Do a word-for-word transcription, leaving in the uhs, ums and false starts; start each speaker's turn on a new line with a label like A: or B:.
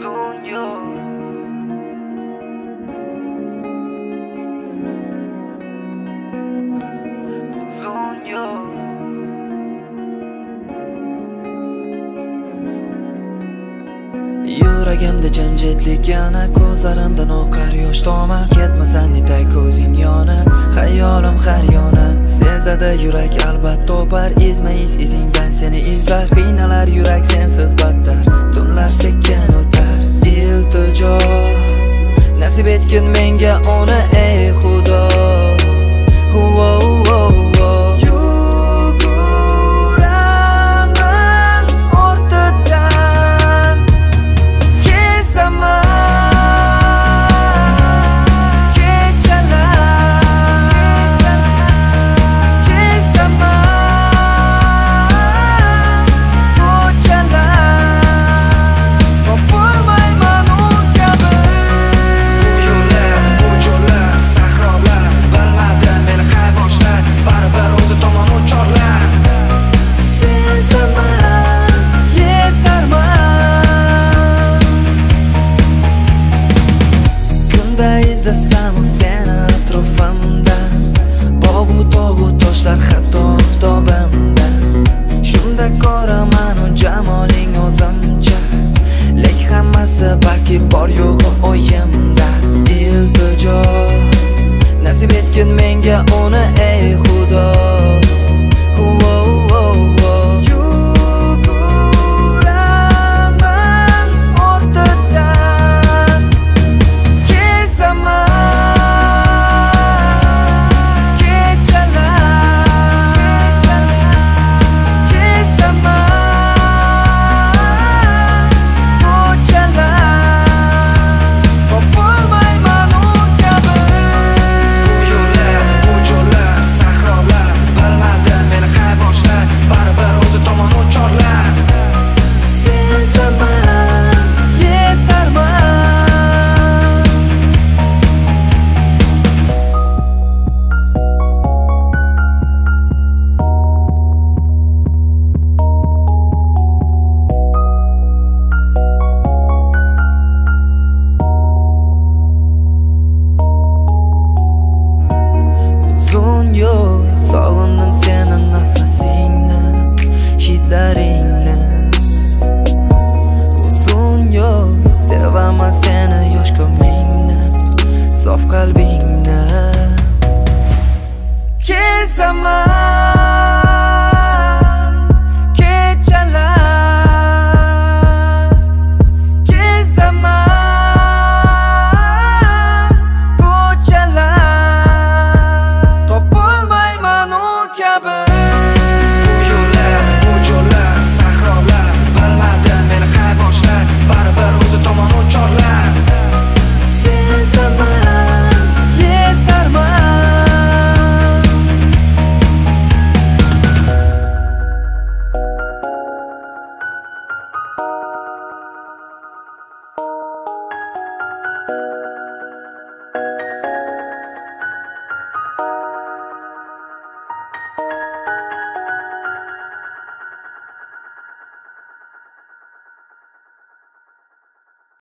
A: uzun yo'l. Uzun yo'l.
B: Yuragimda jimjitlik yana, ko'zlarimdan oqar yosh tomar. Ketmasan netay ko'zing yonib, xayolim har yona. Sezadi yurak albat topar, izma iz izingdan seni izlar. Qiynalar yurak sensiz battar, tunlar sekin o'tar. Iltijo nasib etgin menga uni ey Xudo. Izlasam seni atrofimda, bog'u tog'u toshlar hatto oftobimda. Shunda ko'raman u jamoling o'zimcha, lek hammasi balki bor yo'g'i o'yimda. Iltijo nasib etgin menga uni ey Xudo.